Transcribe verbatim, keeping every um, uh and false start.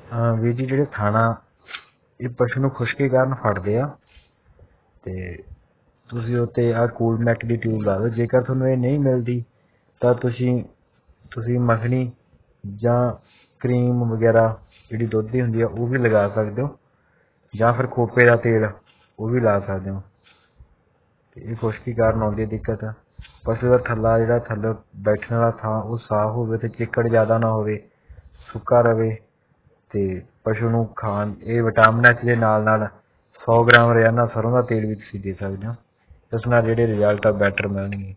ਅਹ ਵੀਰ ਜੀ ਜਿਹੜੇ ਥਾਣਾ ਇਹ ਪਸ਼ੂ ਨੂੰ ਖੁਸ਼ਕੀ ਕਾਰਨ ਫੜਦੇ ਆ ਤੇ ਤੁਸੀਂ ਉੱਤੇ ਆਹ ਕੂਲਮੈਕ ਦੀ ਟਿਊਬ ਲਾ ਦਿਓ। ਜੇਕਰ ਤੁਹਾਨੂੰ ਇਹ ਨਹੀਂ ਮਿਲਦੀ ਤਾਂ ਤੁਸੀਂ ਤੁਸੀਂ ਮੱਖਣੀ ਜਾਂ ਕਰੀਮ ਵਗੈਰਾ ਜਿਹੜੀ ਦੁੱਧ ਦੀ ਹੁੰਦੀ ਆ ਉਹ ਵੀ ਲਗਾ ਸਕਦੇ ਹੋ, ਜਾਂ ਫਿਰ ਖੋਪੇ ਦਾ ਤੇਲ ਉਹ ਵੀ ਲਾ ਸਕਦੇ ਹੋ। ਤੇ ਇਹ ਖੁਸ਼ਕੀ ਕਾਰਨ ਆਉਂਦੀ ਦਿੱਕਤ। ਪਸ਼ੂ ਦਾ ਥੱਲਾ ਜਿਹੜਾ ਥੱਲੇ ਬੈਠਣ ਵਾਲਾ ਥਾਂ ਉਹ ਸਾਫ਼ ਹੋਵੇ ਤੇ ਚਿੱਕੜ ਜ਼ਿਆਦਾ ਨਾ ਹੋਵੇ, ਸੁੱਕਾ ਰਵੇ। ਤੇ ਪਸ਼ੂ ਨੂੰ ਖਾਣ ਇਹ ਵਿਟਾਮਿਨ ਐਚ ਦੇ ਨਾਲ ਨਾਲ ਸੌ ਗ੍ਰਾਮ ਰੋਜ਼ਾਨਾ ਸਰੋਂ ਦਾ ਤੇਲ ਵੀ ਤੁਸੀਂ ਦੇ ਸਕਦੇ ਹੋ। ਇਸ ਨਾਲ ਜਿਹੜੇ ਰਿਜ਼ਲਟ ਆ ਬੈਟਰ ਮਿਲਣਗੇ।